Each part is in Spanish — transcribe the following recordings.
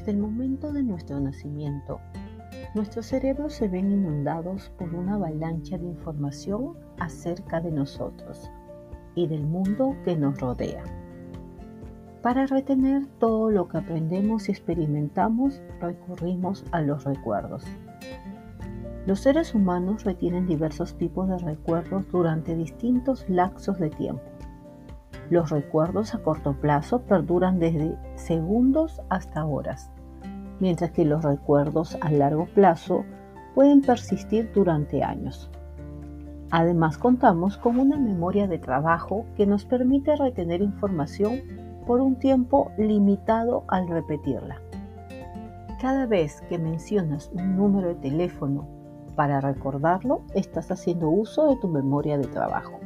Desde el momento de nuestro nacimiento, nuestros cerebros se ven inundados por una avalancha de información acerca de nosotros y del mundo que nos rodea. Para retener todo lo que aprendemos y experimentamos, recurrimos a los recuerdos. Los seres humanos retienen diversos tipos de recuerdos durante distintos lapsos de tiempo. Los recuerdos a corto plazo perduran desde segundos hasta horas, mientras que los recuerdos a largo plazo pueden persistir durante años. Además, contamos con una memoria de trabajo que nos permite retener información por un tiempo limitado al repetirla. Cada vez que mencionas un número de teléfono para recordarlo, estás haciendo uso de tu memoria de trabajo.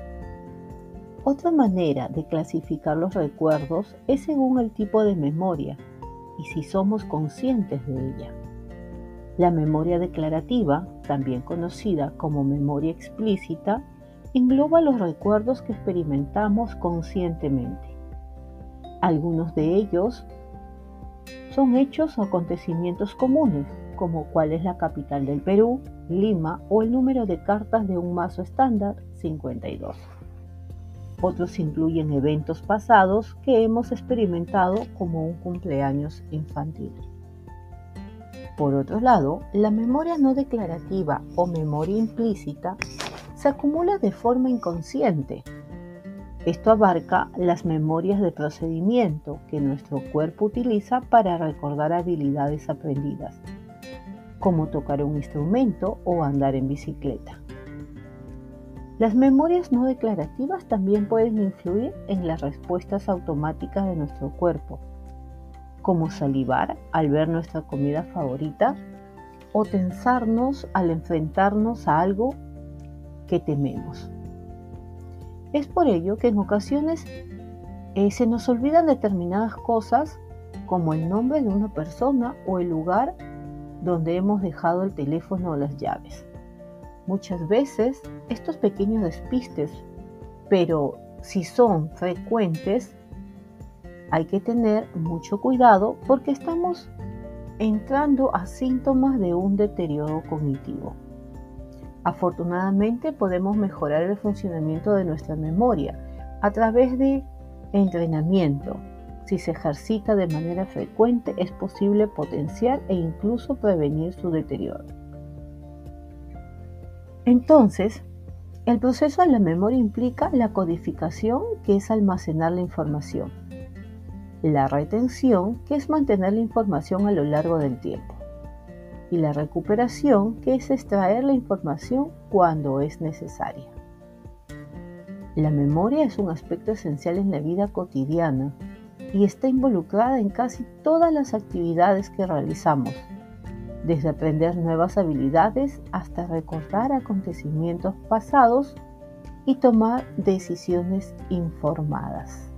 Otra manera de clasificar los recuerdos es según el tipo de memoria y si somos conscientes de ella. La memoria declarativa, también conocida como memoria explícita, engloba los recuerdos que experimentamos conscientemente. Algunos de ellos son hechos o acontecimientos comunes, como cuál es la capital del Perú, Lima, o el número de cartas de un mazo estándar, 52. Otros incluyen eventos pasados que hemos experimentado como un cumpleaños infantil. Por otro lado, la memoria no declarativa o memoria implícita se acumula de forma inconsciente. Esto abarca las memorias de procedimiento que nuestro cuerpo utiliza para recordar habilidades aprendidas, como tocar un instrumento o andar en bicicleta. Las memorias no declarativas también pueden influir en las respuestas automáticas de nuestro cuerpo, como salivar al ver nuestra comida favorita o tensarnos al enfrentarnos a algo que tememos. Es por ello que en ocasiones se nos olvidan determinadas cosas, como el nombre de una persona o el lugar donde hemos dejado el teléfono o las llaves. Muchas veces estos pequeños despistes, pero si son frecuentes, hay que tener mucho cuidado porque estamos entrando a síntomas de un deterioro cognitivo. Afortunadamente podemos mejorar el funcionamiento de nuestra memoria a través de entrenamiento. Si se ejercita de manera frecuente, es posible potenciar e incluso prevenir su deterioro. Entonces, el proceso de la memoria implica la codificación, que es almacenar la información, la retención, que es mantener la información a lo largo del tiempo, y la recuperación, que es extraer la información cuando es necesaria. La memoria es un aspecto esencial en la vida cotidiana y está involucrada en casi todas las actividades que realizamos, desde aprender nuevas habilidades hasta recordar acontecimientos pasados y tomar decisiones informadas.